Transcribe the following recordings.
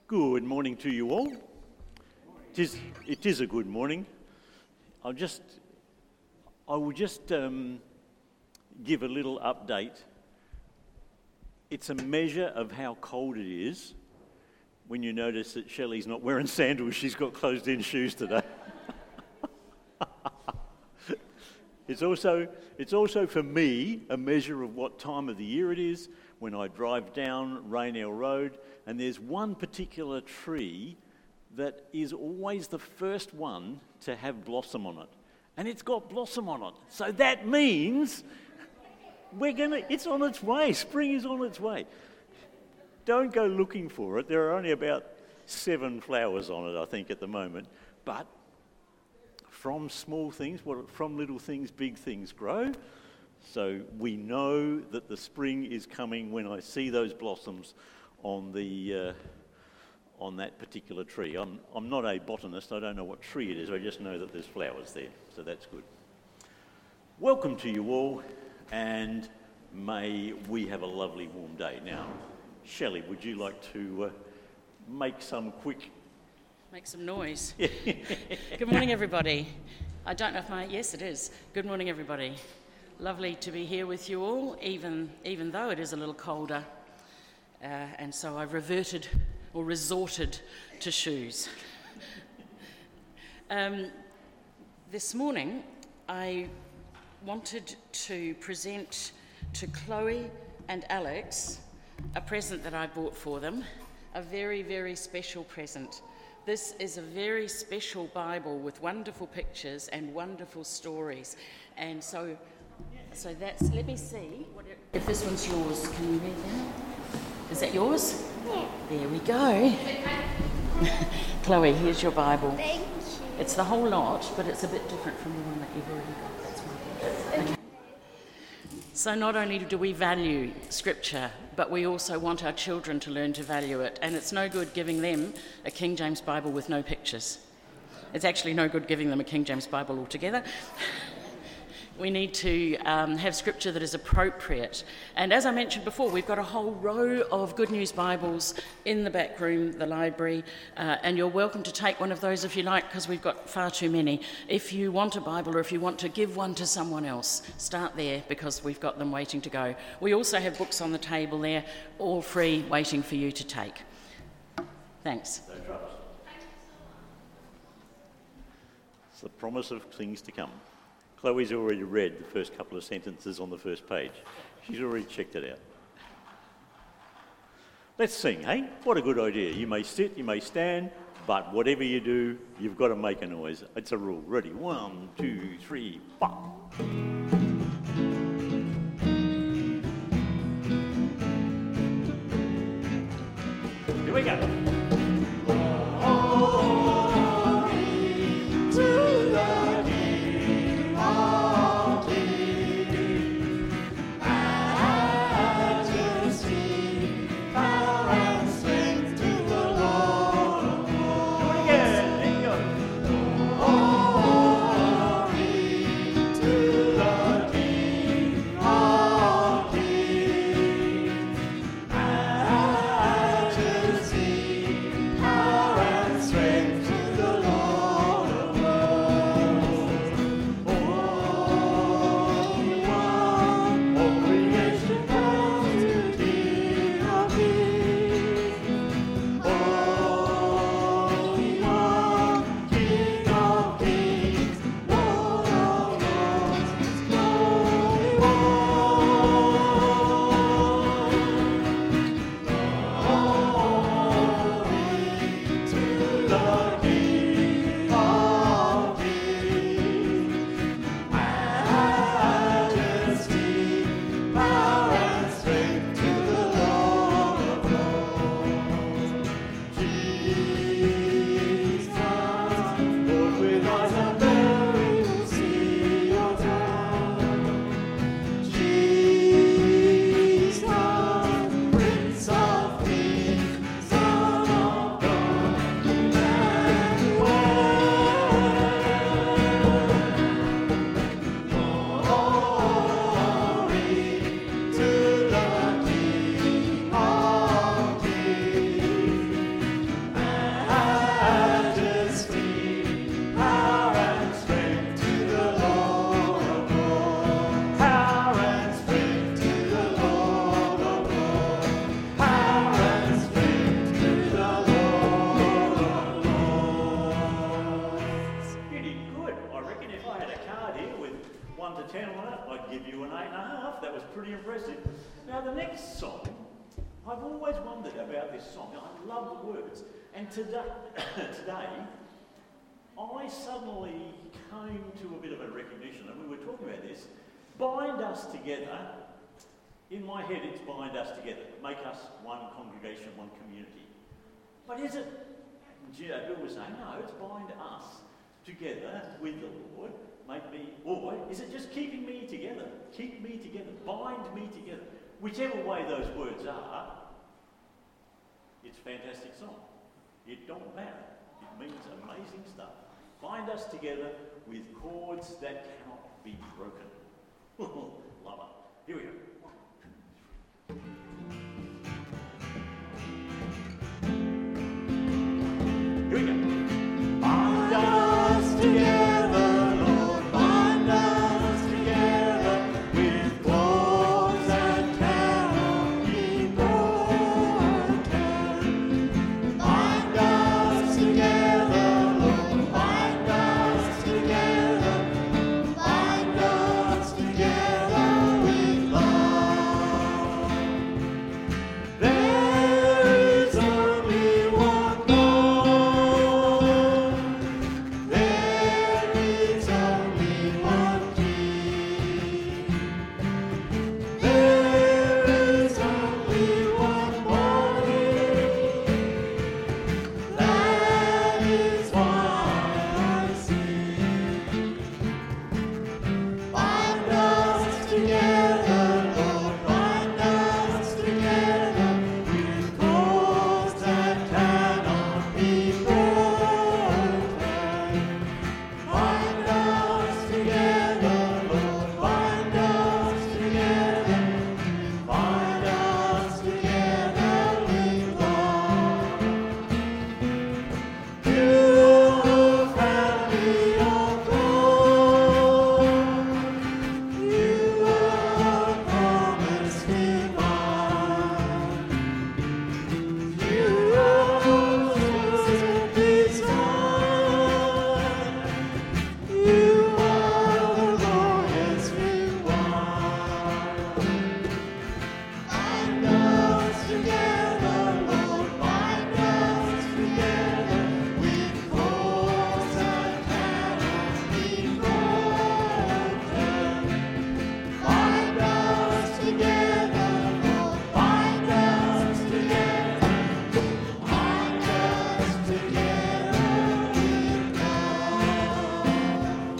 Good morning to you all. It is a good morning. I will just give a little update. It's a measure of how cold it is when you notice that Shelley's not wearing sandals, she's got closed-in shoes today. It's also for me a measure of what time of the year it is when I drive down Raynell Road, and there's one particular tree that is always the first one to have blossom on it. And it's got blossom on it. So that means it's on its way. Spring is on its way. Don't go looking for it. There are only about 7 flowers on it, I think, at the moment. But from small things, from little things, big things grow. So we know that the spring is coming when I see those blossoms on that particular tree. I'm not a botanist, I don't know what tree it is, I just know that there's flowers there, so that's good. Welcome to you all, and may we have a lovely warm day. Now, Shelley, would you like to make some noise? Good morning, everybody. I don't know if yes, it is. Good morning, everybody. Lovely to be here with you all, even though it is a little colder. And so I've resorted to shoes. This morning, I wanted to present to Chloe and Alex a present that I bought for them, a very, very special present. This is a very special Bible with wonderful pictures and wonderful stories. And so that's, let me see if this one's yours. Can you read that? Is that yours? Yeah. There we go. Chloe, here's your Bible. Thank you. It's the whole lot, but it's a bit different from the one that you've already got. That's my Okay. So not only do we value Scripture, but we also want our children to learn to value it. And it's no good giving them a King James Bible with no pictures. It's actually no good giving them a King James Bible altogether. We need to have Scripture that is appropriate. And as I mentioned before, we've got a whole row of Good News Bibles in the back room, the library, and you're welcome to take one of those if you like, because we've got far too many. If you want a Bible or if you want to give one to someone else, start there, because we've got them waiting to go. We also have books on the table there, all free, waiting for you to take. Thanks. It's the promise of things to come. Chloe's already read the first couple of sentences on the first page. She's already checked it out. Let's sing, hey? What a good idea. You may sit, you may stand, but whatever you do, you've got to make a noise. It's a rule. Ready? 1, 2, 3, 4. Here we go. pretty impressive. Now the next song, I've always wondered about this song. I love the words. And today, I suddenly came to a bit of a recognition, and we were talking about this. Bind us together. In my head, it's bind us together. Make us one congregation, one community. But is it? Bill was saying, no, it's bind us together with the Lord. Make me, or is it just keeping me together? Keep me together. Bind me together. Whichever way those words are, it's a fantastic song. It don't matter. It means amazing stuff. Bind us together with cords that cannot be broken. Love it. Here we go. 1, 2, 3. Here we go. Bind us together, Lord. Bind us together with cords that cannot be broken. Bind us together, Lord. Bind us together. Bind us together with love. There is only one Lord. There is only one King. There is only one body. That is why I sing. Bind us together, Lord. Bind us together with cords that cannot be broken. Bind us together, Lord. Bind us together. Bind us together with love. You have me all gone. You have promised me mine. You have chosen this time. You are the glorious reward. Bind us together, Lord. Bind us together with cords that cannot be broken. Bind us together, Lord. Bind us together. Bind us together with love.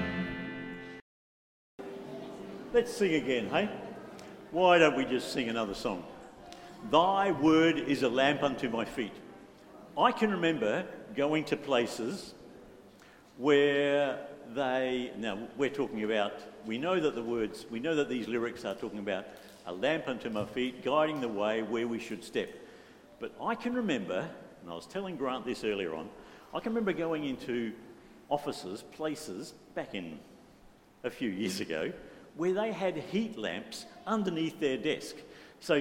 Let's sing again, hey? Why don't we just sing another song? Thy word is a lamp unto my feet. I can remember going to places where now we're talking about, we know that these lyrics are talking about a lamp unto my feet, guiding the way where we should step. But I can remember, and I was telling Grant this earlier on, I can remember going into offices, places, back in a few years ago, where they had heat lamps underneath their desk. So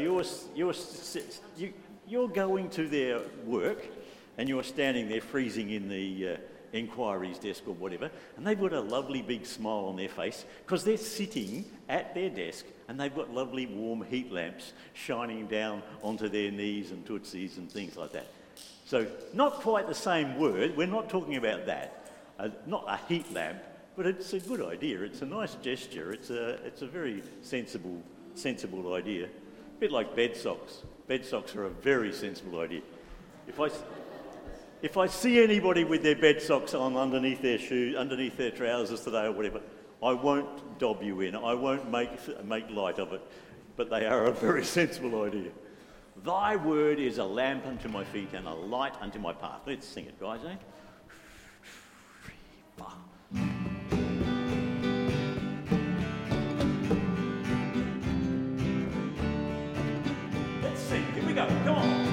you're going to their work, and you're standing there freezing in the inquiries desk or whatever, and they've got a lovely big smile on their face because they're sitting at their desk and they've got lovely warm heat lamps shining down onto their knees and tootsies and things like that. So not quite the same word, we're not talking about that, not a heat lamp, but it's a good idea, it's a nice gesture, it's a very sensible idea. A bit like bed socks. Bed socks are a very sensible idea. If I see anybody with their bed socks on underneath their shoes, underneath their trousers today or whatever, I won't dob you in. I won't make light of it. But they are a very sensible idea. Thy word is a lamp unto my feet and a light unto my path. Let's sing it, guys, eh? Let's sing. Here we go. Come on.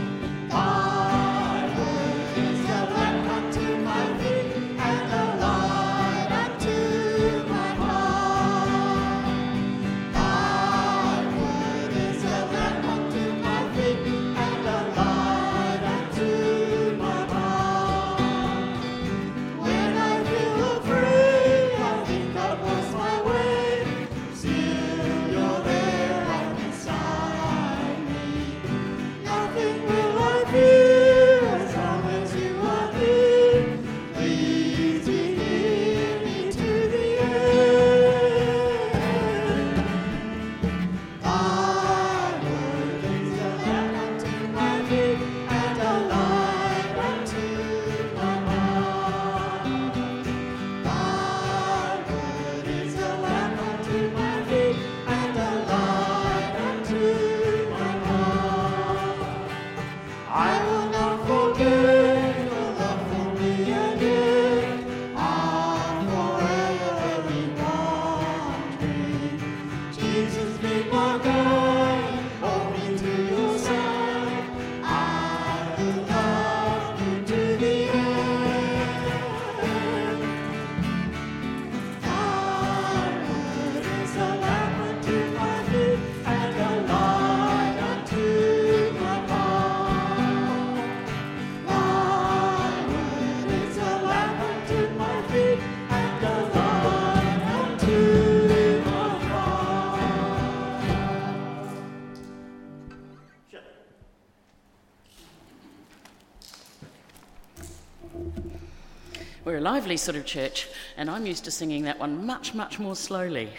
We're a lively sort of church, and I'm used to singing that one much, much more slowly.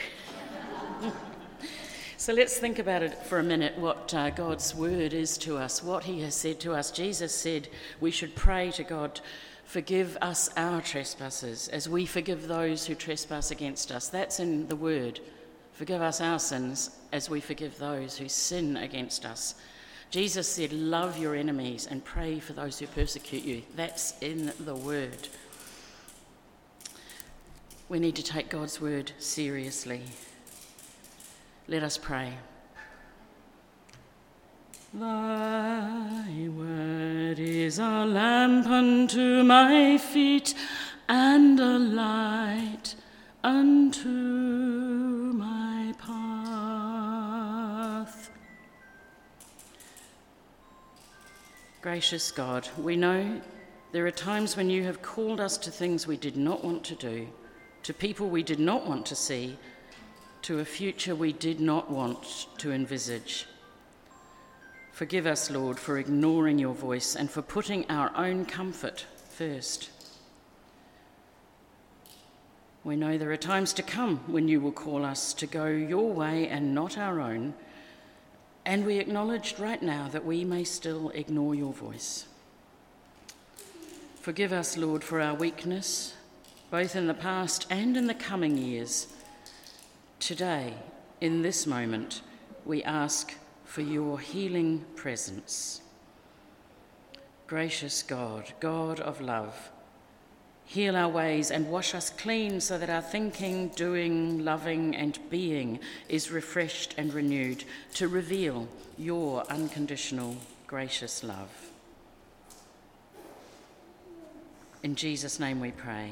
So let's think about it for a minute, what God's word is to us, what he has said to us. Jesus said we should pray to God, forgive us our trespasses as we forgive those who trespass against us. That's in the word. Forgive us our sins as we forgive those who sin against us. Jesus said, love your enemies and pray for those who persecute you. That's in the word. We need to take God's word seriously. Let us pray. Thy word is a lamp unto my feet and a light unto my path. Gracious God, we know there are times when you have called us to things we did not want to do, to people we did not want to see, to a future we did not want to envisage. Forgive us, Lord, for ignoring your voice and for putting our own comfort first. We know there are times to come when you will call us to go your way and not our own, and we acknowledge right now that we may still ignore your voice. Forgive us, Lord, for our weakness, both in the past and in the coming years. Today, in this moment, we ask for your healing presence. Gracious God, God of love, heal our ways and wash us clean so that our thinking, doing, loving, and being is refreshed and renewed to reveal your unconditional, gracious love. In Jesus' name we pray.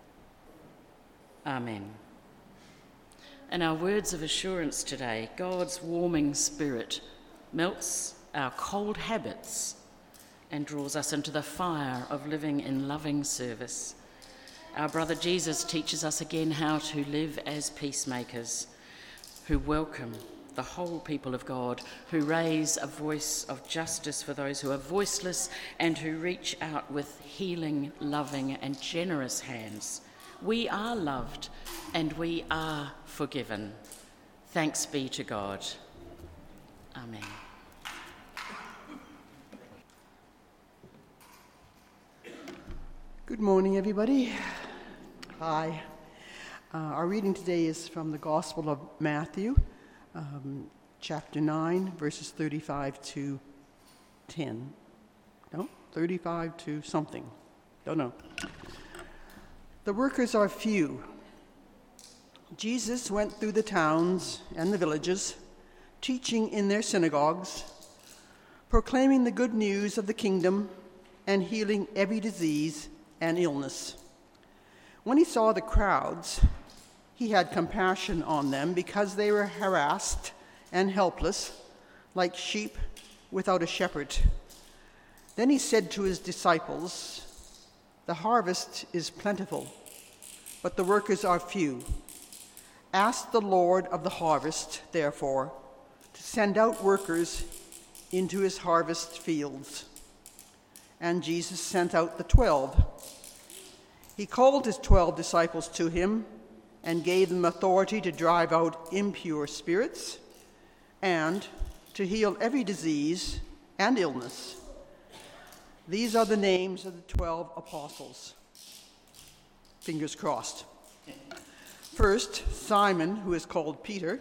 Amen. And our words of assurance today, God's warming spirit melts our cold habits and draws us into the fire of living in loving service. Our brother Jesus teaches us again how to live as peacemakers, who welcome the whole people of God, who raise a voice of justice for those who are voiceless, and who reach out with healing, loving, and generous hands. We are loved and we are forgiven. Thanks be to God. Amen. Good morning, everybody. Hi. Our reading today is from the Gospel of Matthew, chapter 9, verses 35 to 10. No? 35 to something. Don't know. The workers are few. Jesus went through the towns and the villages, teaching in their synagogues, proclaiming the good news of the kingdom and healing every disease and illness. When he saw the crowds, he had compassion on them because they were harassed and helpless, like sheep without a shepherd. Then he said to his disciples, "The harvest is plentiful, but the workers are few. Ask the Lord of the harvest, therefore, to send out workers into his harvest fields." And Jesus sent out the 12. He called his 12 disciples to him and gave them authority to drive out impure spirits and to heal every disease and illness. These are the names of the 12 apostles. Fingers crossed. First, Simon, who is called Peter,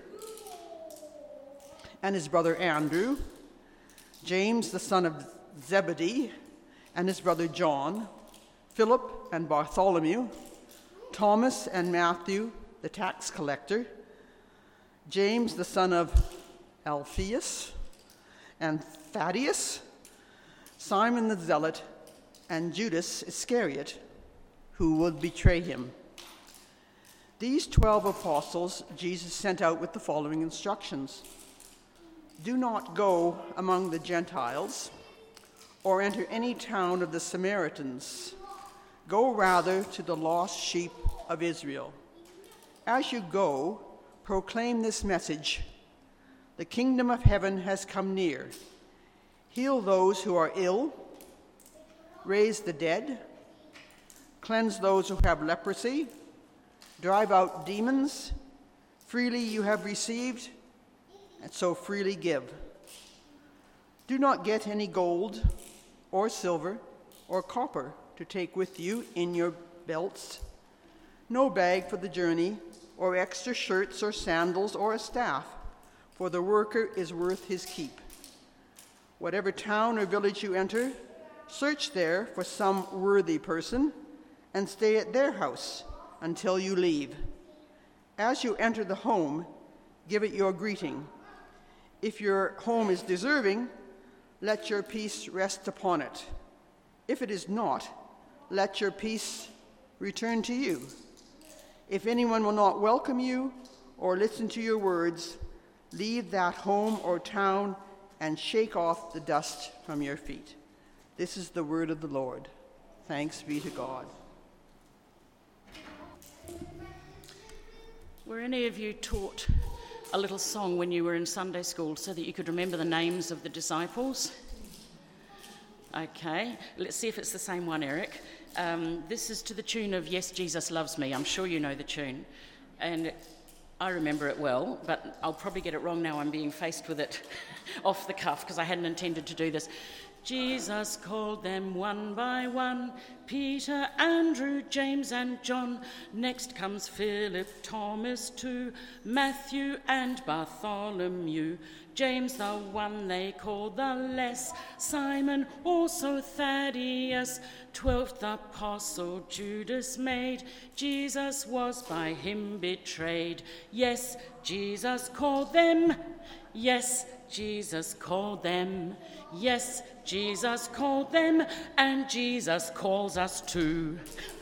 and his brother Andrew, James the son of Zebedee, and his brother John, Philip and Bartholomew, Thomas and Matthew, the tax collector, James the son of Alphaeus and Thaddeus, Simon the Zealot, and Judas Iscariot, who would betray him. These 12 apostles Jesus sent out with the following instructions. Do not go among the Gentiles or enter any town of the Samaritans. Go rather to the lost sheep of Israel. As you go, proclaim this message: the kingdom of heaven has come near. Heal those who are ill, raise the dead, cleanse those who have leprosy, drive out demons. Freely you have received, and so freely give. Do not get any gold or silver or copper to take with you in your belts, no bag for the journey, or extra shirts or sandals or a staff, for the worker is worth his keep. Whatever town or village you enter, search there for some worthy person and stay at their house until you leave. As you enter the home, give it your greeting. If your home is deserving, let your peace rest upon it. If it is not, let your peace return to you. If anyone will not welcome you or listen to your words, leave that home or town and shake off the dust from your feet. This is the word of the Lord. Thanks be to God. Were any of you taught a little song when you were in Sunday school so that you could remember the names of the disciples? Okay, let's see if it's the same one, Eric. This is to the tune of Yes, Jesus Loves Me. I'm sure you know the tune. And I remember it well, but I'll probably get it wrong now. I'm being faced with it off the cuff because I hadn't intended to do this. Jesus called them one by one, Peter, Andrew, James and John. Next comes Philip, Thomas too, Matthew and Bartholomew. James the one they called the less, Simon also Thaddeus. 12th apostle Judas made, Jesus was by him betrayed. Yes, Jesus called them, yes, Jesus called them, yes, Jesus called them, and Jesus calls us too.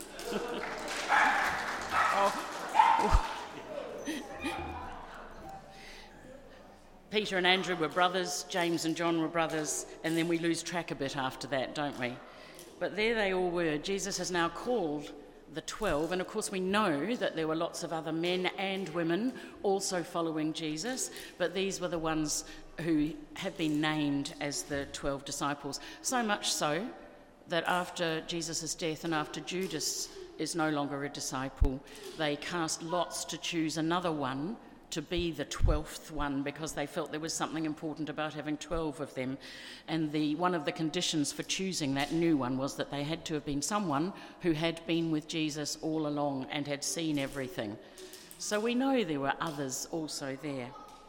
Peter and Andrew were brothers, James and John were brothers, and then we lose track a bit after that, don't we? But there they all were. Jesus has now called the 12, and of course we know that there were lots of other men and women also following Jesus, but these were the ones who have been named as the 12 disciples. So much so that after Jesus' death and after Judas is no longer a disciple, they cast lots to choose another one to be the 12th one because they felt there was something important about having 12 of them. And one of the conditions for choosing that new one was that they had to have been someone who had been with Jesus all along and had seen everything. So we know there were others also there.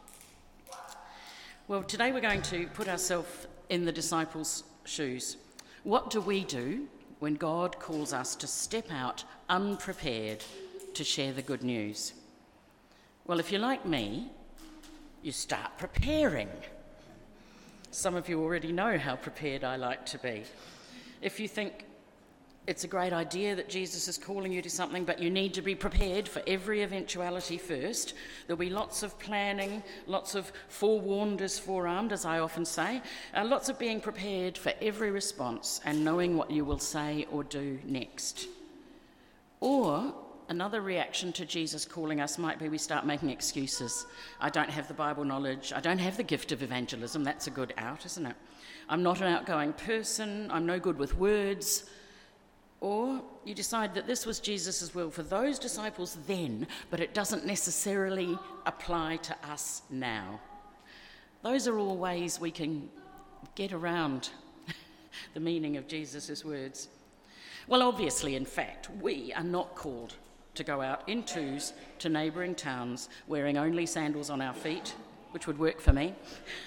Well, today we're going to put ourselves in the disciples' shoes. What do we do when God calls us to step out unprepared to share the good news? Well, if you're like me, you start preparing. Some of you already know how prepared I like to be. If you think it's a great idea that Jesus is calling you to something, but you need to be prepared for every eventuality first, there'll be lots of planning, lots of forewarned is forearmed, as I often say, lots of being prepared for every response and knowing what you will say or do next. Or another reaction to Jesus calling us might be we start making excuses. I don't have the Bible knowledge. I don't have the gift of evangelism. That's a good out, isn't it? I'm not an outgoing person. I'm no good with words. Or you decide that this was Jesus' will for those disciples then, but it doesn't necessarily apply to us now. Those are all ways we can get around the meaning of Jesus' words. Well, obviously, in fact, we are not called to go out in twos to neighbouring towns wearing only sandals on our feet, which would work for me.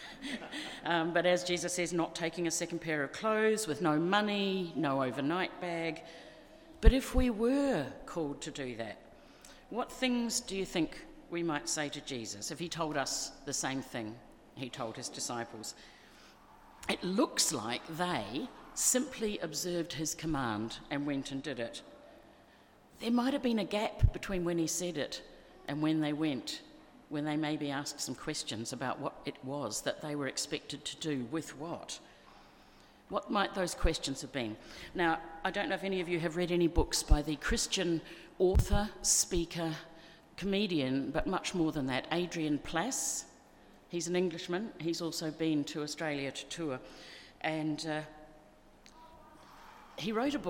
But as Jesus says, not taking a second pair of clothes, with no money, no overnight bag. But if we were called to do that, what things do you think we might say to Jesus if he told us the same thing he told his disciples? It looks like they simply observed his command and went and did it. There might have been a gap between when he said it and when they went, when they maybe asked some questions about what it was that they were expected to do with what. What might those questions have been? Now, I don't know if any of you have read any books by the Christian author, speaker, comedian, but much more than that, Adrian Plass. He's an Englishman. He's also been to Australia to tour. And he wrote a book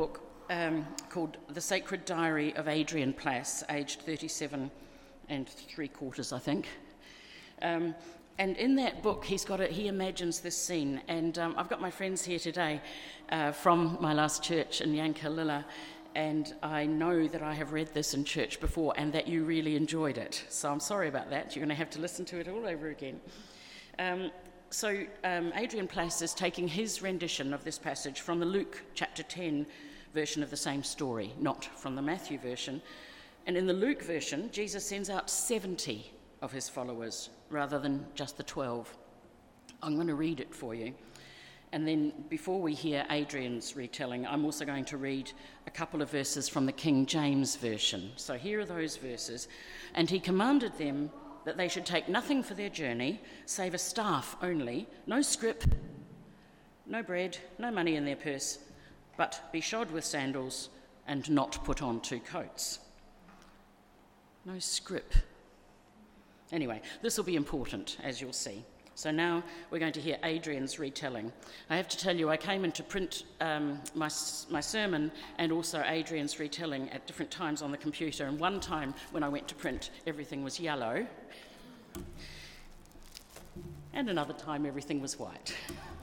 called The Sacred Diary of Adrian Plass, aged 37 and 3/4, I think. And in that book, he imagines this scene. And I've got my friends here today from my last church in Yankalilla, and I know that I have read this in church before and that you really enjoyed it. So I'm sorry about that. You're going to have to listen to it all over again. So Adrian Plass is taking his rendition of this passage from the Luke chapter 10 version of the same story, not from the Matthew version. And in the Luke version, Jesus sends out 70 of his followers rather than just the 12. I'm going to read it for you. And then before we hear Adrian's retelling, I'm also going to read a couple of verses from the King James Version. So here are those verses. And he commanded them that they should take nothing for their journey, save a staff only, no scrip, no bread, no money in their purse, but be shod with sandals and not put on 2 coats. No scrip. Anyway, this will be important, as you'll see. So now we're going to hear Adrian's retelling. I have to tell you, I came in to print my sermon and also Adrian's retelling at different times on the computer. And one time when I went to print, everything was yellow. And another time, everything was white.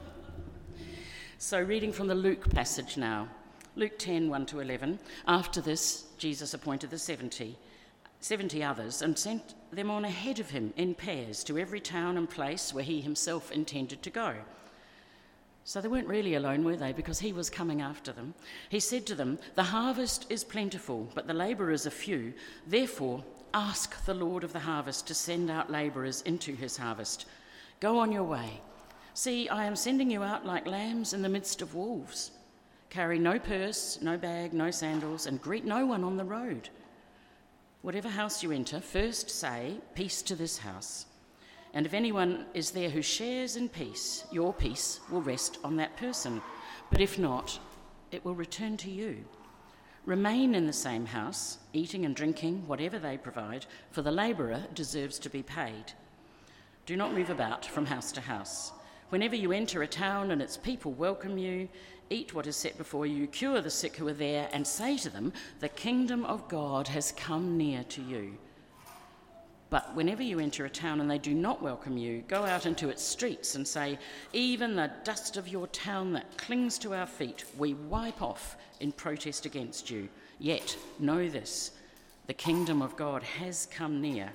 So reading from the Luke passage now. Luke 10, 1-11. After this, Jesus appointed the 70 others and sent them on ahead of him in pairs to every town and place where he himself intended to go. So they weren't really alone, were they? Because he was coming after them. He said to them, "The harvest is plentiful, but the labourers are few. Therefore, ask the Lord of the harvest to send out labourers into his harvest. Go on your way. See, I am sending you out like lambs in the midst of wolves. Carry no purse, no bag, no sandals, and greet no one on the road. Whatever house you enter, first say, 'Peace to this house.' And if anyone is there who shares in peace, your peace will rest on that person. But if not, it will return to you. Remain in the same house, eating and drinking whatever they provide, for the labourer deserves to be paid. Do not move about from house to house. Whenever you enter a town and its people welcome you, eat what is set before you, cure the sick who are there, and say to them, 'The kingdom of God has come near to you.' But whenever you enter a town and they do not welcome you, go out into its streets and say, 'Even the dust of your town that clings to our feet, we wipe off in protest against you. Yet know this, the kingdom of God has come near.'"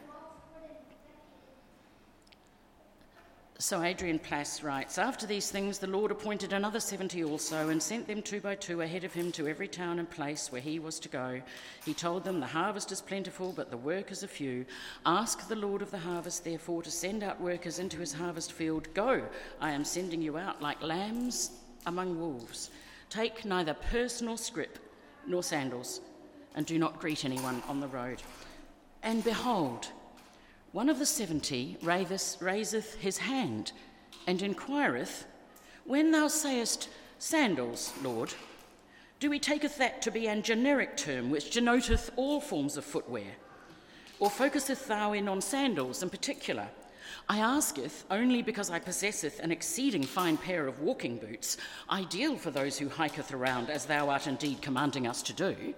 So Adrian Plass writes, "After these things the Lord appointed another 70 also and sent them 2 by 2 ahead of him to every town and place where he was to go. He told them, 'The harvest is plentiful, but the workers are few. Ask the Lord of the harvest, therefore, to send out workers into his harvest field. Go, I am sending you out like lambs among wolves. Take neither purse nor scrip nor sandals, and do not greet anyone on the road.' And behold, one of the 70 raiseth his hand and inquireth, 'When thou sayest sandals, Lord, do we taketh that to be an generic term which denoteth all forms of footwear? Or focuseth thou in on sandals in particular? I asketh only because I possesseth an exceeding fine pair of walking boots, ideal for those who hiketh around, as thou art indeed commanding us to do.'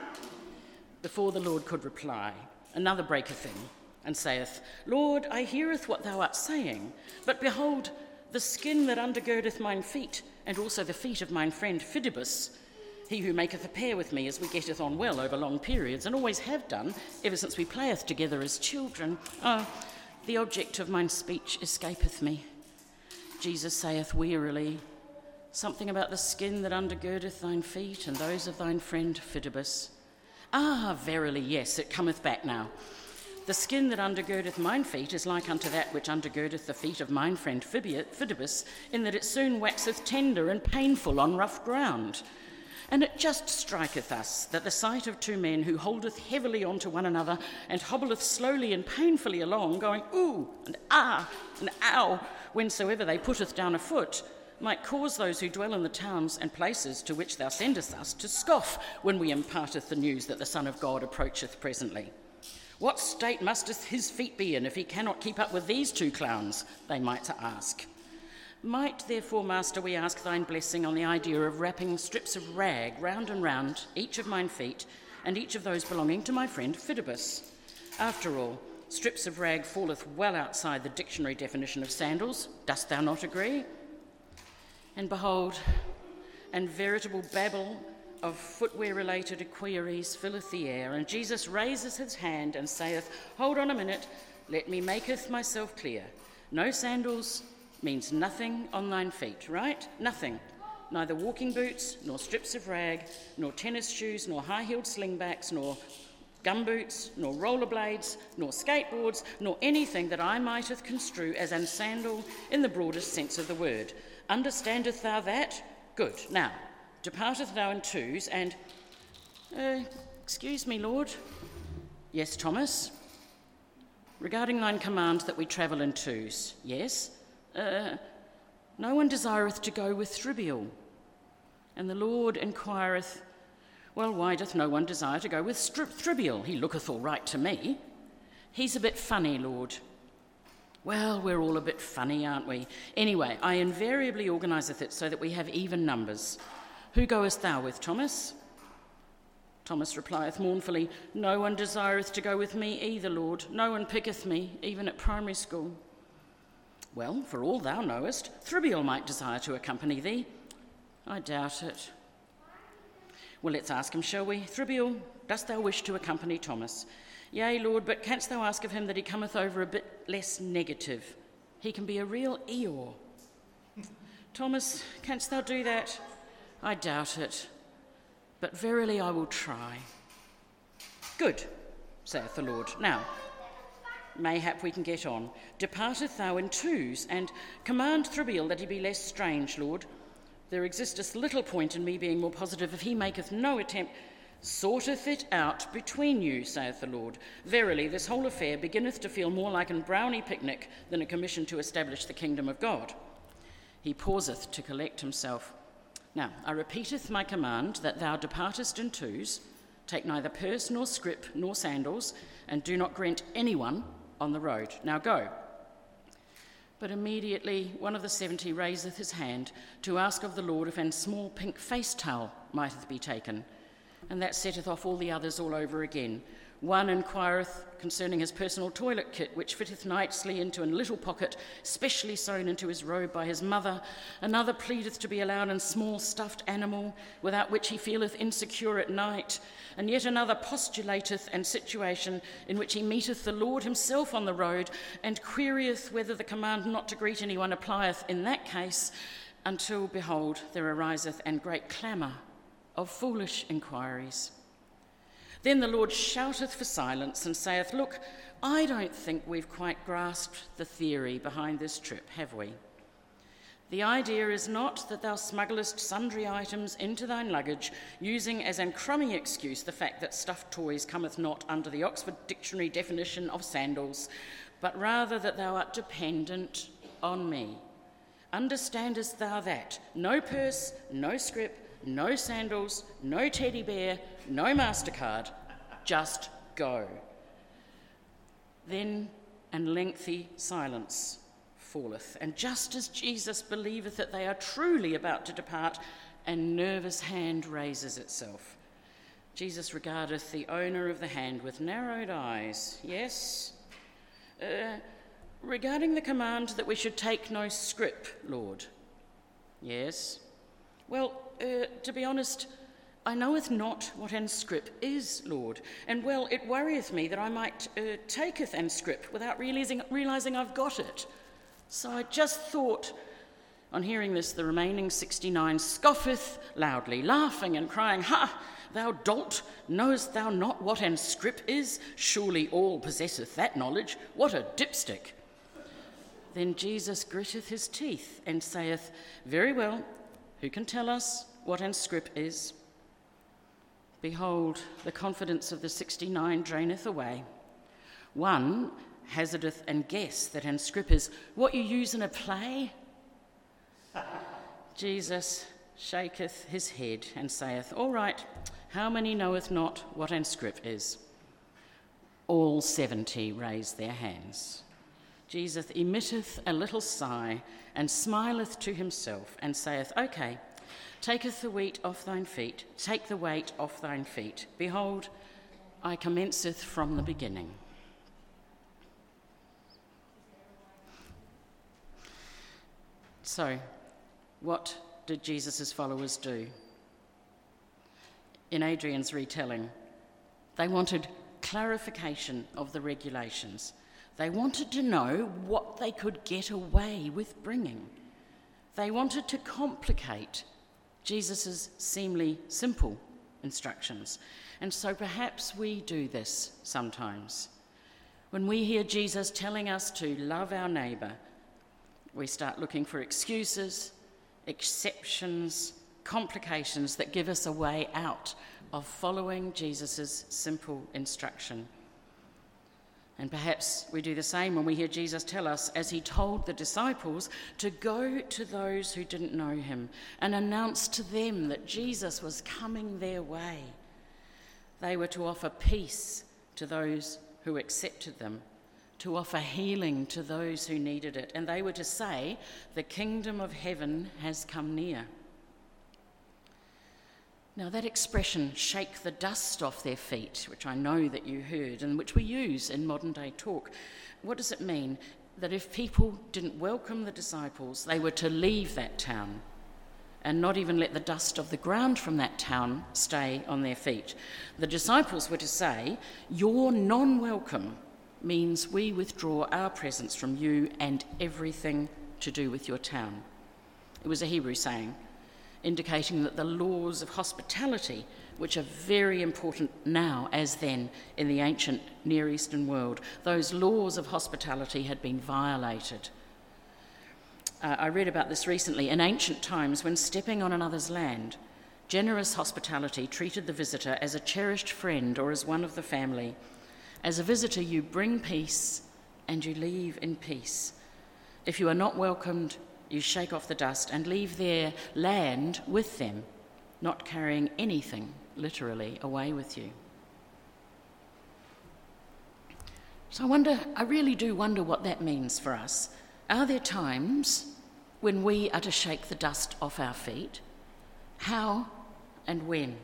Before the Lord could reply, another breaketh in, and saith, 'Lord, I heareth what thou art saying, but behold, the skin that undergirdeth mine feet, and also the feet of mine friend Phoebus, he who maketh a pair with me as we getteth on well over long periods, and always have done, ever since we playeth together as children. The object of mine speech escapeth me.' Jesus saith wearily, 'Something about the skin that undergirdeth thine feet, and those of thine friend Phoebus. Verily, yes, it cometh back now. The skin that undergirdeth mine feet is like unto that which undergirdeth the feet of mine friend Phoebus, in that it soon waxeth tender and painful on rough ground. And it just striketh us that the sight of 2 men who holdeth heavily on to one another and hobbleth slowly and painfully along, going ooh and ah and ow, whensoever they putteth down a foot, might cause those who dwell in the towns and places to which thou sendest us to scoff when we imparteth the news that the Son of God approacheth presently. What state musteth his feet be in if he cannot keep up with these 2 clowns?' they might ask. Might, therefore, Master, we ask thine blessing on the idea of wrapping strips of rag round and round each of mine feet, and each of those belonging to my friend Phoebus. After all, strips of rag falleth well outside the dictionary definition of sandals. Dost thou not agree? And behold, and veritable babble of footwear-related queries filleth the air, and Jesus raises his hand and saith, Hold on a minute, let me maketh myself clear. No sandals means nothing on thine feet, right? Nothing. Neither walking boots, nor strips of rag, nor tennis shoes, nor high-heeled slingbacks, nor gumboots, nor rollerblades, nor skateboards, nor anything that I mighteth construe as an sandal in the broadest sense of the word. Understandest thou that? Good. Now, departeth thou in twos, and... excuse me, Lord. Yes, Thomas? Regarding thine command that we travel in twos. Yes? No one desireth to go with Thribial. And the Lord inquireth, Well, why doth no one desire to go with Thribial? He looketh all right to me. He's a bit funny, Lord. Well, we're all a bit funny, aren't we? Anyway, I invariably organiseth it so that we have even numbers. Who goest thou with, Thomas? Thomas replieth mournfully, No one desireth to go with me either, Lord. No one picketh me, even at primary school. Well, for all thou knowest, Thribial might desire to accompany thee. I doubt it. Well, let's ask him, shall we? Thribial, dost thou wish to accompany Thomas? Yea, Lord, but canst thou ask of him that he cometh over a bit less negative? He can be a real Eeyore. Thomas, canst thou do that? I doubt it, but verily I will try. Good, saith the Lord. Now, mayhap we can get on. Departeth thou in twos, and command Thribial that he be less strange, Lord. There existeth little point in me being more positive if he maketh no attempt. Sorteth it out between you, saith the Lord. Verily, this whole affair beginneth to feel more like a brownie picnic than a commission to establish the kingdom of God. He pauseth to collect himself. Now, I repeateth my command that thou departest in twos, take neither purse nor scrip nor sandals, and do not grant anyone on the road. Now go. But immediately one of the 70 raiseth his hand to ask of the Lord if an small pink face towel mighteth be taken, and that setteth off all the others all over again. One inquireth concerning his personal toilet kit, which fitteth nicely into a little pocket, specially sewn into his robe by his mother. Another pleadeth to be allowed a small stuffed animal, without which he feeleth insecure at night. And yet another postulateth an situation in which he meeteth the Lord himself on the road, and querieth whether the command not to greet anyone applieth in that case, until, behold, there ariseth an great clamour of foolish inquiries. Then the Lord shouteth for silence and saith, Look, I don't think we've quite grasped the theory behind this trip, have we? The idea is not that thou smugglest sundry items into thine luggage, using as an crummy excuse the fact that stuffed toys cometh not under the Oxford Dictionary definition of sandals, but rather that thou art dependent on me. Understandest thou that? No purse, no scrip, no sandals, no teddy bear, no MasterCard, just go. Then an lengthy silence falleth, and just as Jesus believeth that they are truly about to depart, a nervous hand raises itself. Jesus regardeth the owner of the hand with narrowed eyes. Yes? Regarding the command that we should take no scrip, Lord. Yes? Well, to be honest, I knoweth not what an scrip is, Lord, and well, it worrieth me that I might taketh an scrip without realising I've got it. So I just thought, on hearing this, the remaining 69 scoffeth loudly, laughing and crying, Ha! Thou dolt, knowest thou not what an scrip is? Surely all possesseth that knowledge. What a dipstick! Then Jesus gritteth his teeth and saith, Very well, who can tell us what an scrip is? Behold, the confidence of the 69 draineth away. One hazardeth and guess that an scrip is what you use in a play. Jesus shaketh his head and saith, All right, how many knoweth not what an scrip is? All 70 raise their hands. Jesus emitteth a little sigh, and smileth to himself, and saith, Okay, taketh the weight off thine feet, take the weight off thine feet. Behold, I commenceth from the beginning. So, what did Jesus' followers do? In Adrian's retelling, they wanted clarification of the regulations. They wanted to know what they could get away with bringing. They wanted to complicate Jesus' seemingly simple instructions. And so perhaps we do this sometimes. When we hear Jesus telling us to love our neighbour, we start looking for excuses, exceptions, complications that give us a way out of following Jesus' simple instruction. And perhaps we do the same when we hear Jesus tell us, as he told the disciples, to go to those who didn't know him and announce to them that Jesus was coming their way. They were to offer peace to those who accepted them, to offer healing to those who needed it, and they were to say, the kingdom of heaven has come near. Now that expression, shake the dust off their feet, which I know that you heard and which we use in modern day talk, what does it mean? That if people didn't welcome the disciples, they were to leave that town and not even let the dust of the ground from that town stay on their feet. The disciples were to say, your non-welcome means we withdraw our presence from you and everything to do with your town. It was a Hebrew saying, indicating that the laws of hospitality, which are very important now as then in the ancient Near Eastern world, those laws of hospitality had been violated. I read about this recently. In ancient times, when stepping on another's land, generous hospitality treated the visitor as a cherished friend or as one of the family. As a visitor, you bring peace and you leave in peace. If you are not welcomed, you shake off the dust and leave their land with them, not carrying anything, literally, away with you. So I really do wonder what that means for us. Are there times when we are to shake the dust off our feet? How and when?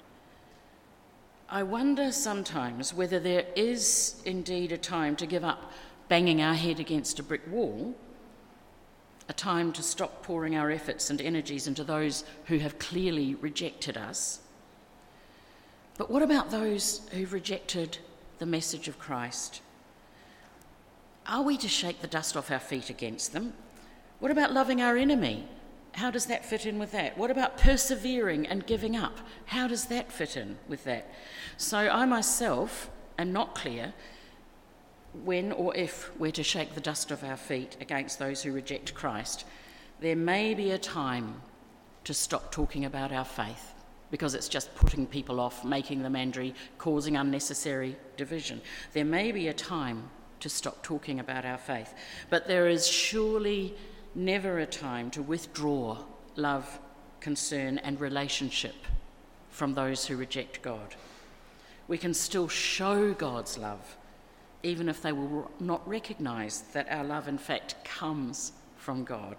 I wonder sometimes whether there is indeed a time to give up banging our head against a brick wall, a time to stop pouring our efforts and energies into those who have clearly rejected us. But what about those who've rejected the message of Christ? Are we to shake the dust off our feet against them? What about loving our enemy? How does that fit in with that? What about persevering and giving up? How does that fit in with that? So I myself am not clear when or if we're to shake the dust off our feet against those who reject Christ. There may be a time to stop talking about our faith because it's just putting people off, making them angry, causing unnecessary division. There may be a time to stop talking about our faith, but there is surely never a time to withdraw love, concern, and relationship from those who reject God. We can still show God's love, even if they will not recognise that our love, in fact, comes from God.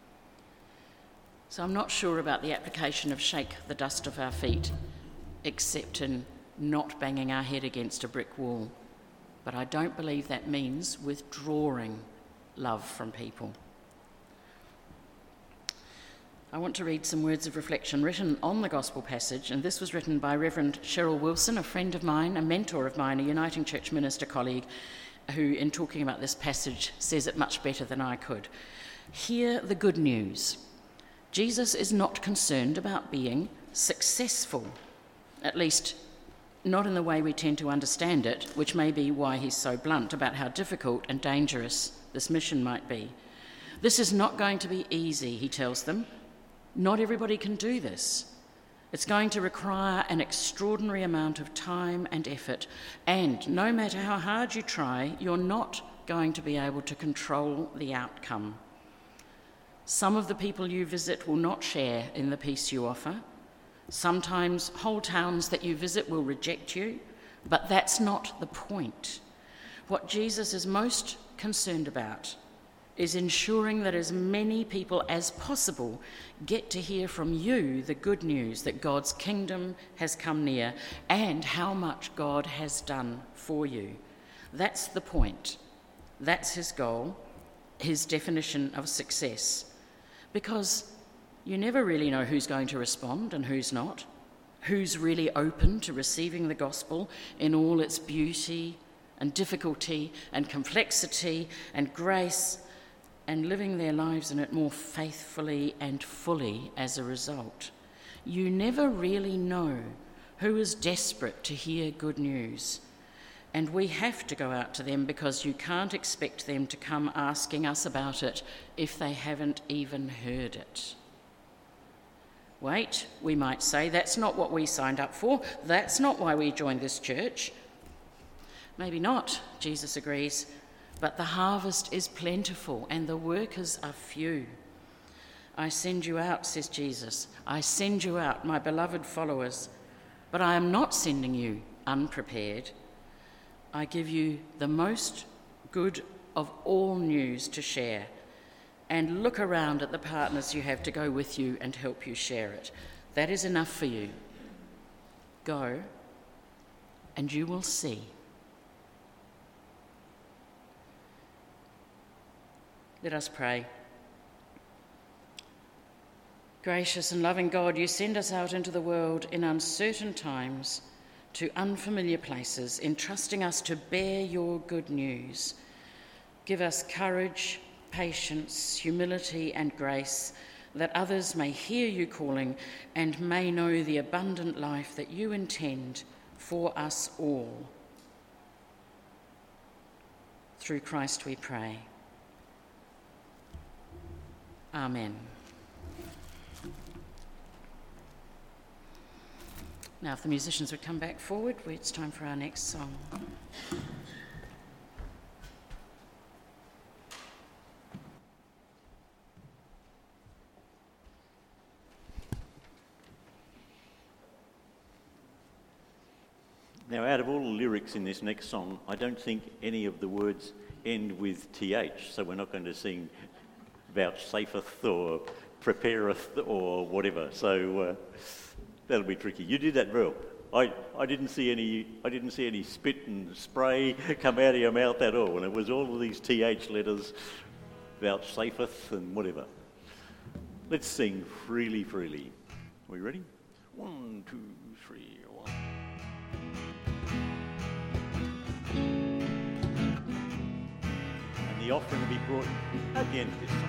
So I'm not sure about the application of shake the dust off our feet, except in not banging our head against a brick wall. But I don't believe that means withdrawing love from people. I want to read some words of reflection written on the gospel passage, and this was written by Reverend Cheryl Wilson, a friend of mine, a mentor of mine, a Uniting Church minister colleague, who, in talking about this passage, says it much better than I could. Hear the good news. Jesus is not concerned about being successful, at least not in the way we tend to understand it, which may be why he's so blunt about how difficult and dangerous this mission might be. This is not going to be easy, he tells them. Not everybody can do this. It's going to require an extraordinary amount of time and effort, and no matter how hard you try, you're not going to be able to control the outcome. Some of the people you visit will not share in the peace you offer. Sometimes whole towns that you visit will reject you, but that's not the point. What Jesus is most concerned about is ensuring that as many people as possible get to hear from you the good news that God's kingdom has come near and how much God has done for you. That's the point. That's his goal, his definition of success. Because you never really know who's going to respond and who's not, who's really open to receiving the gospel in all its beauty and difficulty and complexity and grace, and living their lives in it more faithfully and fully as a result. You never really know who is desperate to hear good news. And we have to go out to them because you can't expect them to come asking us about it if they haven't even heard it. Wait, we might say, that's not what we signed up for. That's not why we joined this church. Maybe not, Jesus agrees. But the harvest is plentiful and the workers are few. I send you out, says Jesus. I send you out, my beloved followers. But I am not sending you unprepared. I give you the most good of all news to share. And look around at the partners you have to go with you and help you share it. That is enough for you. Go, and you will see. Let us pray. Gracious and loving God, you send us out into the world in uncertain times, to unfamiliar places, entrusting us to bear your good news. Give us courage, patience, humility, and grace, that others may hear you calling and may know the abundant life that you intend for us all. Through Christ we pray. Amen. Now, if the musicians would come back forward, it's time for our next song. Now, out of all the lyrics in this next song, I don't think any of the words end with TH, so we're not going to sing vouchsafeth or prepareth or whatever. So that'll be tricky. You did that well. I didn't see any spit and spray come out of your mouth at all, and it was all of these TH letters, vouchsafeth and whatever. Let's sing freely, freely. Are we ready? 1, 2, 3, 1. And the offering will be brought at the end of this song.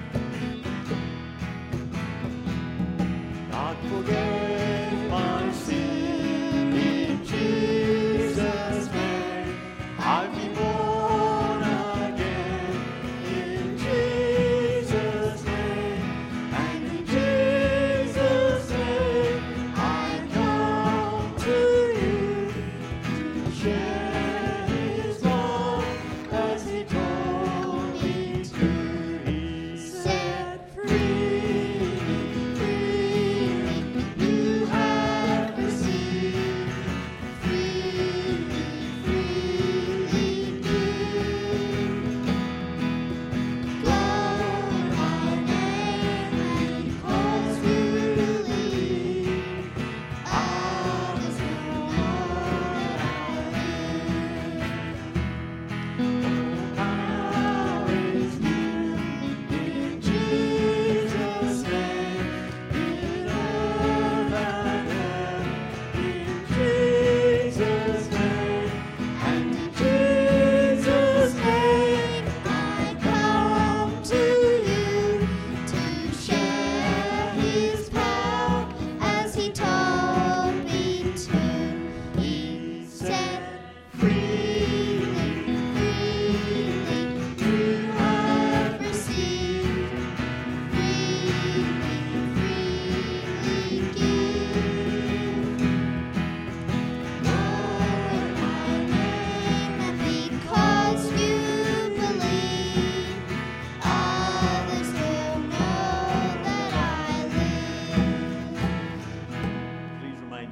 God forgave my sin in Jesus' name. I've been born again in Jesus' name. And in Jesus' name I come to you to share his love as he told me to. He set free.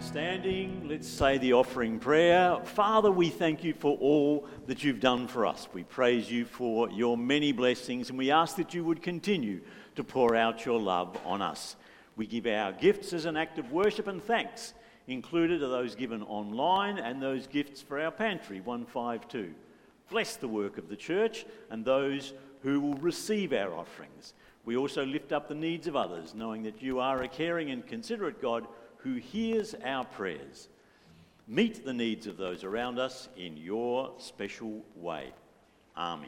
Standing, let's say the offering prayer. Father, we thank you for all that you've done for us. We praise you for your many blessings, and we ask that you would continue to pour out your love on us. We give our gifts as an act of worship and thanks. Included are those given online and those gifts for our pantry, 152. Bless the work of the church and those who will receive our offerings. We also lift up the needs of others, knowing that you are a caring and considerate God who hears our prayers. Meet the needs of those around us in your special way. Amen.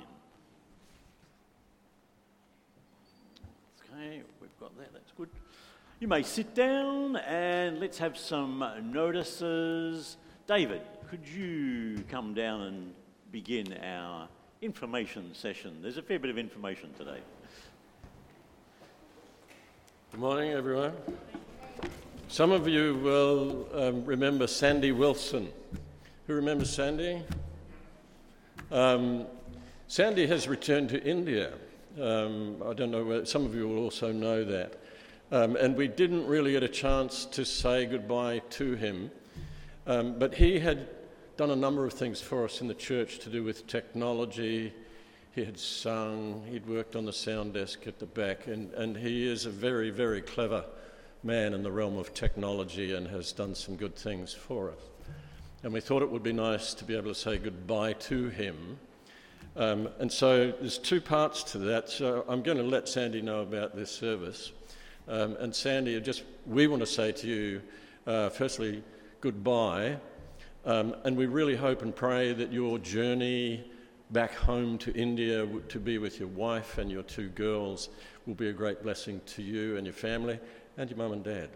Okay, we've got that, that's good. You may sit down and let's have some notices. David, could you come down and begin our information session? There's a fair bit of information today. Good morning, everyone. Some of you will remember Sandy Wilson. Who remembers Sandy? Sandy has returned to India. I don't know whether some of you will also know that. And we didn't really get a chance to say goodbye to him. But he had done a number of things for us in the church to do with technology. He had sung, he'd worked on the sound desk at the back, and he is a very, very clever man in the realm of technology and has done some good things for us. And we thought it would be nice to be able to say goodbye to him. And so there's two parts to that. So I'm going to let Sandy know about this service. And Sandy, we want to say to you, firstly, goodbye. And we really hope and pray that your journey back home to India to be with your wife and your two girls will be a great blessing to you and your family and your mum and dad.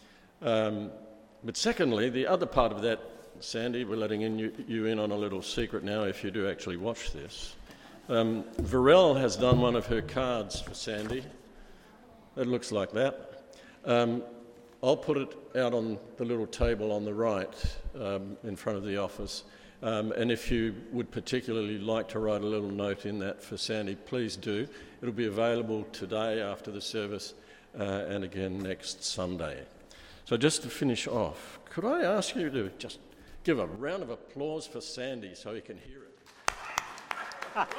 But secondly, the other part of that, Sandy, we're letting you in on a little secret now if you do actually watch this. Varel has done one of her cards for Sandy. It looks like that. I'll put it out on the little table on the right in front of the office. And if you would particularly like to write a little note in that for Sandy, please do. It'll be available today after the service and again next Sunday. So just to finish off, could I ask you to just give a round of applause for Sandy so he can hear it?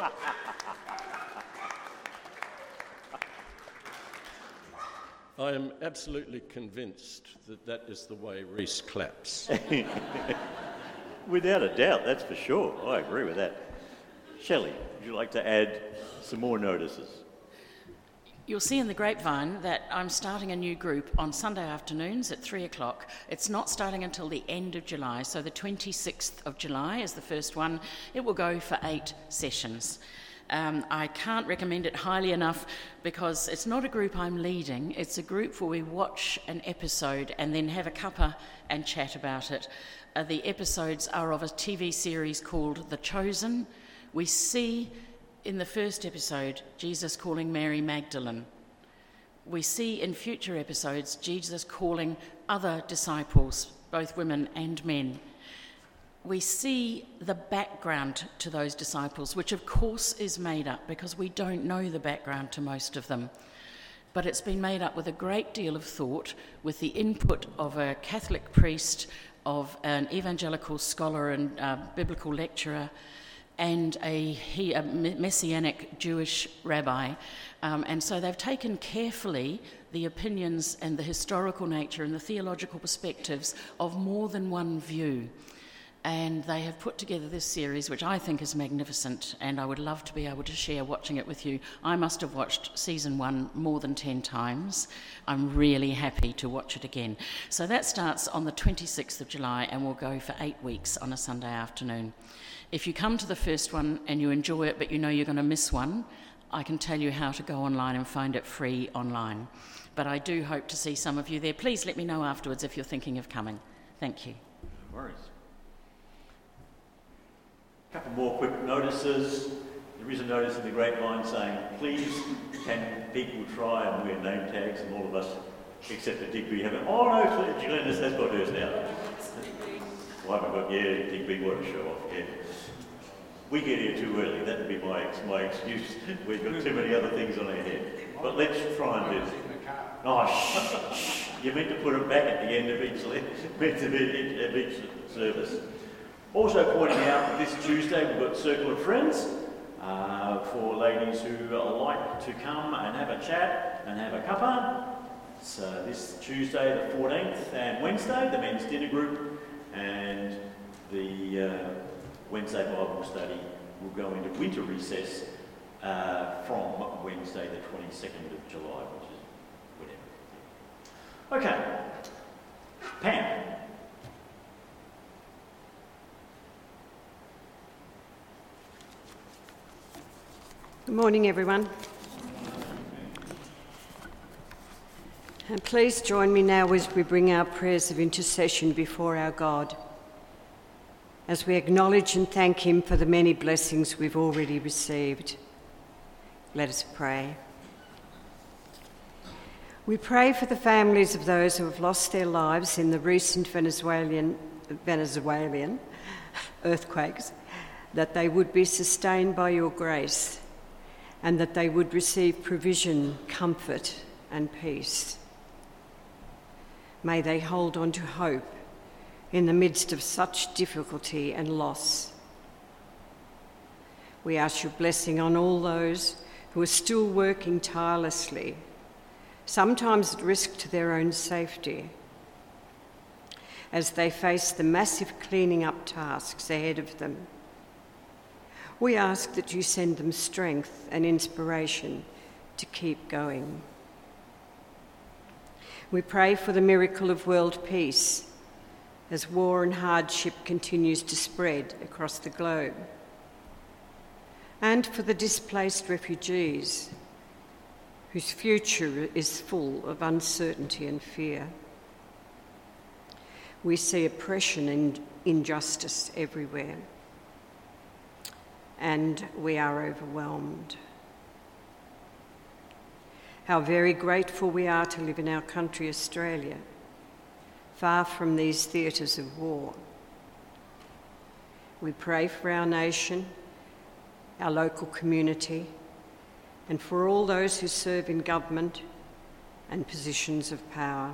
I am absolutely convinced that that is the way Reese claps. Without a doubt, that's for sure. I agree with that. Shelley, would you like to add some more notices? You'll see in the grapevine that I'm starting a new group on Sunday afternoons at 3 o'clock. It's not starting until the end of July, so the 26th of July is the first one. It will go for 8 sessions. I can't recommend it highly enough because it's not a group I'm leading. It's a group where we watch an episode and then have a cuppa and chat about it. The episodes are of a TV series called The Chosen. We see in the first episode Jesus calling Mary Magdalene. We see in future episodes Jesus calling other disciples, both women and men. We see the background to those disciples, which of course is made up because we don't know the background to most of them. But it's been made up with a great deal of thought, with the input of a Catholic priest, of an evangelical scholar and biblical lecturer, and a Messianic Jewish rabbi. And so they've taken carefully the opinions and the historical nature and the theological perspectives of more than one view. And they have put together this series, which I think is magnificent, and I would love to be able to share watching it with you. I must have watched season 1 more than 10 times. I'm really happy to watch it again. So that starts on the 26th of July and will go for 8 weeks on a Sunday afternoon. If you come to the first one and you enjoy it, but you know you're going to miss one, I can tell you how to go online and find it free online. But I do hope to see some of you there. Please let me know afterwards if you're thinking of coming. Thank you. No worries. A couple more quick notices. There is a notice in the grapevine saying, please, can people try and wear name tags, and all of us, except for Digby, haven't. Oh no, Glennis has got hers now. Well, I haven't got, Digby, what a show off, yeah. We get here too early, that would be my excuse. We've got too many other things on our head. But let's try and do it. Oh, shh. You meant to put them back at the end of each service. Also pointing out, this Tuesday we've got Circle of Friends for ladies who like to come and have a chat and have a cuppa. So this Tuesday the 14th and Wednesday the men's dinner group, and the Wednesday Bible study will go into winter recess from Wednesday the 22nd of July, which is whatever. Okay, Pam. Good morning, everyone. And please join me now as we bring our prayers of intercession before our God, as we acknowledge and thank Him for the many blessings we've already received. Let us pray. We pray for the families of those who have lost their lives in the recent Venezuelan earthquakes, that they would be sustained by your grace, and that they would receive provision, comfort, and peace. May they hold on to hope in the midst of such difficulty and loss. We ask your blessing on all those who are still working tirelessly, sometimes at risk to their own safety, as they face the massive cleaning up tasks ahead of them. We ask that you send them strength and inspiration to keep going. We pray for the miracle of world peace as war and hardship continues to spread across the globe, and for the displaced refugees whose future is full of uncertainty and fear. We see oppression and injustice everywhere, and we are overwhelmed. How very grateful we are to live in our country, Australia, far from these theatres of war. We pray for our nation, our local community, and for all those who serve in government and positions of power.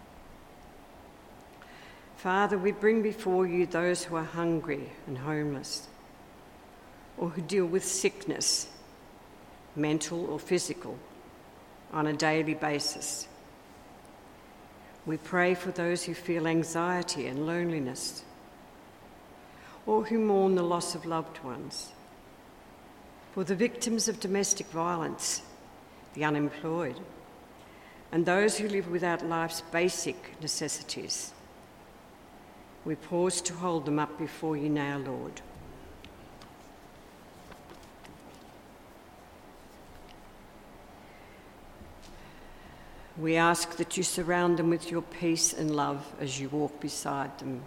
Father, we bring before you those who are hungry and homeless, or who deal with sickness, mental or physical, on a daily basis. We pray for those who feel anxiety and loneliness, or who mourn the loss of loved ones, for the victims of domestic violence, the unemployed, and those who live without life's basic necessities. We pause to hold them up before you now, Lord. We ask that you surround them with your peace and love as you walk beside them.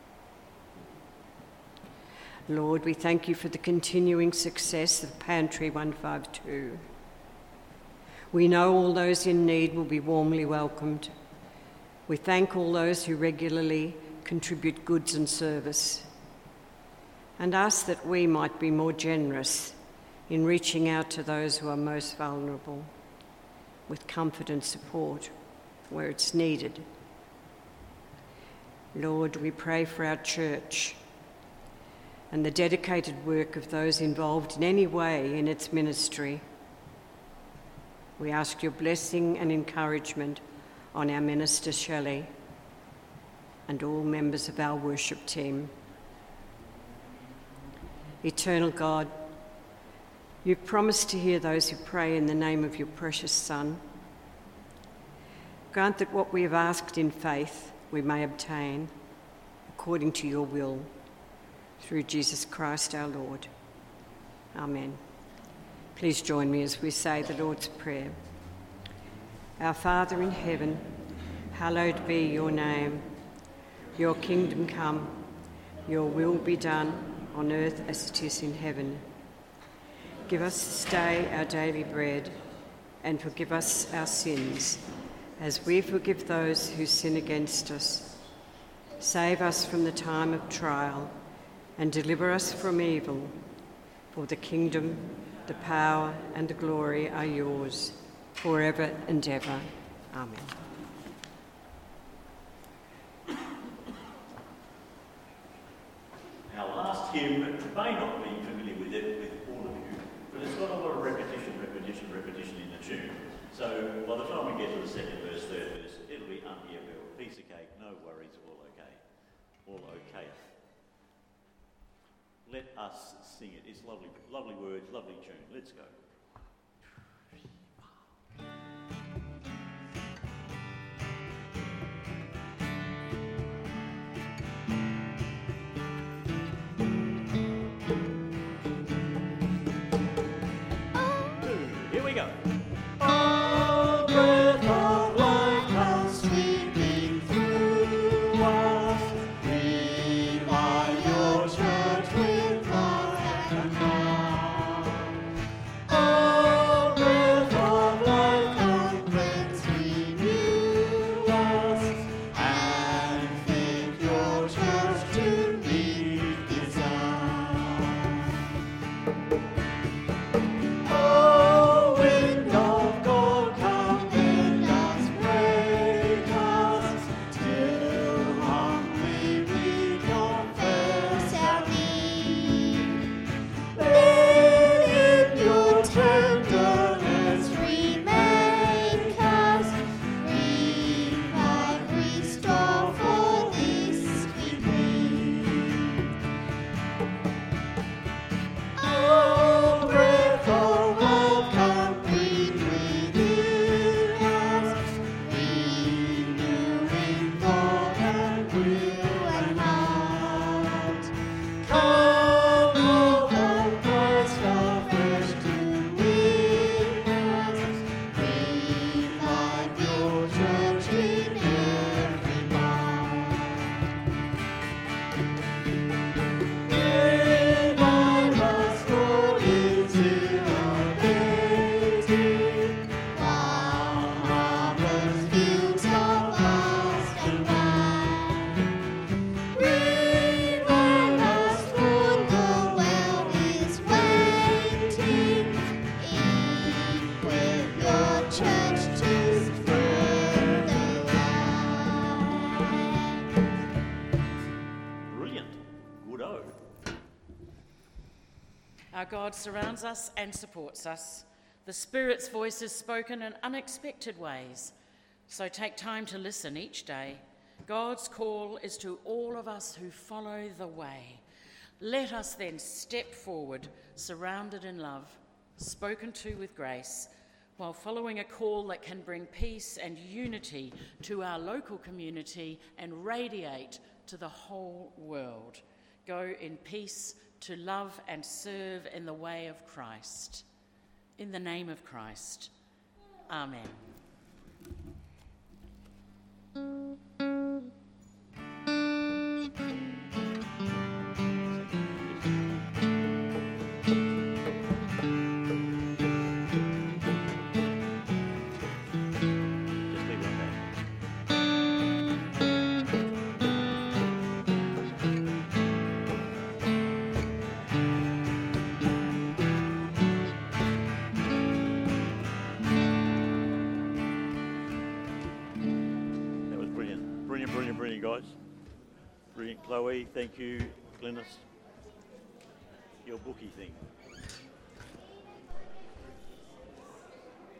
Lord, we thank you for the continuing success of Pantry 152. We know all those in need will be warmly welcomed. We thank all those who regularly contribute goods and service, and ask that we might be more generous in reaching out to those who are most vulnerable, with comfort and support where it's needed. Lord, we pray for our church and the dedicated work of those involved in any way in its ministry. We ask your blessing and encouragement on our minister Shelley and all members of our worship team. Eternal God, you've promised to hear those who pray in the name of your precious Son. Grant that what we have asked in faith we may obtain, according to your will, through Jesus Christ our Lord. Amen. Please join me as we say the Lord's Prayer. Our Father in heaven, hallowed be your name. Your kingdom come, your will be done on earth as it is in heaven. Give us this day our daily bread, and forgive us our sins, as we forgive those who sin against us. Save us from the time of trial, and deliver us from evil. For the kingdom, the power, and the glory are yours, forever and ever. Amen. hymn may not be familiar with it with all of you, but it's got a lot of repetition in the tune. So by the time we get to the second verse, third verse, it'll be unheard. Piece of cake, no worries, all okay. All okay. Let us sing it. It's lovely, lovely words, lovely tune. Let's go. Here we go. Oh, breath of life come sweeping through us. Revive your church with love and command. Oh, breath of life come, Prince, renew us, and fit your church to meet design. Oh, wind of God, come bend us, break us, till humbly we confess our need. Let in your tenderness remake us, revive, restore, for this we plead. Oh, breath of love, come breathe within us, renewing thought and will and heart. Come, Lord of Christ, afresh to win us, revive your church in every part. Revive us, Lord, into abating, while harvest fields are vast and wide. Revive us, Lord, the well is waiting. Equip your church to spread the light. Brilliant. Good-o. Our God surrounds us and supports us. The Spirit's voice is spoken in unexpected ways. So take time to listen each day. God's call is to all of us who follow the way. Let us then step forward, surrounded in love, spoken to with grace, while following a call that can bring peace and unity to our local community and radiate to the whole world. Go in peace to love and serve in the way of Christ. In the name of Christ. Amen. Just leave it like that. That was brilliant. Brilliant, guys. Brilliant, Chloe. Thank you, Glennis. Your bookie thing.